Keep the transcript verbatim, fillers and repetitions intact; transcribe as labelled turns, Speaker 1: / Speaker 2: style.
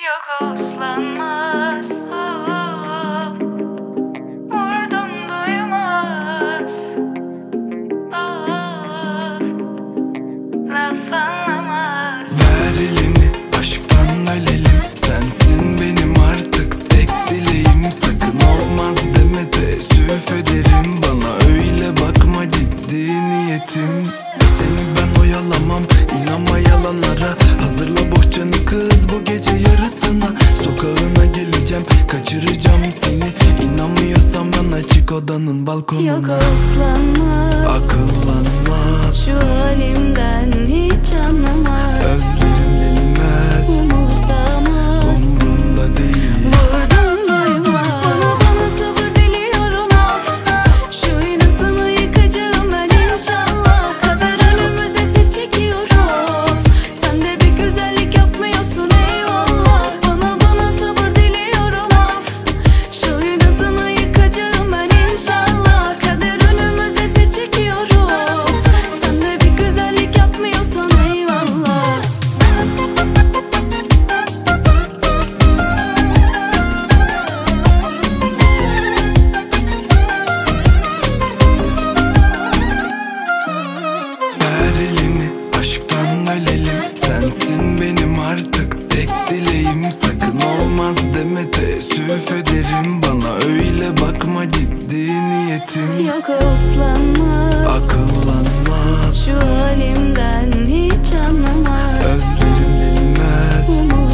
Speaker 1: Yok uslanmaz, oh, oh. Vurdum duymaz, oh, oh. Laf anlamaz.
Speaker 2: Ver elini, aşktan ölelim. Sensin benim artık tek dileğim. Sakın olmaz deme, teessüf ederim. Bana öyle bakma, ciddi niyetim. Seni ben oyalamam, inanma yalanlara. Hazırla bohçanı kız, bu gece yarısına. Sokağına geleceğim, kaçıracağım seni. İnanmıyorsan bana, çık odanın balkonuna.
Speaker 1: Yok uslanmaz,
Speaker 2: akıllanmaz,
Speaker 1: şu halimden hiç anlamaz.
Speaker 2: özlerim bilmez,
Speaker 1: umursamaz,
Speaker 2: umrunda değil.
Speaker 1: vurdum duymaz. Bana bana sabır diliyorum af. Şu inatını yıkacağım ben inşallah. Kader önümüze set çekiyor of. Sen de bir güzellik yapmıyorsun eyvallah. Bana bana sabır diliyorum af. Şu inatını yıkacağım ben inşallah. Kader önümüze set çekiyor of. Sen de bir güzellik yapmıyorsan eyvallah.
Speaker 2: Ver elini, aşktan ölelim. Sensin benim artık tek dileğim. Sakın olmaz deme, teessüf ederim. Bana öyle bakma, ciddi niyetim.
Speaker 1: Yok uslanmaz,
Speaker 2: Akıllanmaz,
Speaker 1: şu halimden hiç anlamaz.
Speaker 2: özlerim bilmez,
Speaker 1: Umur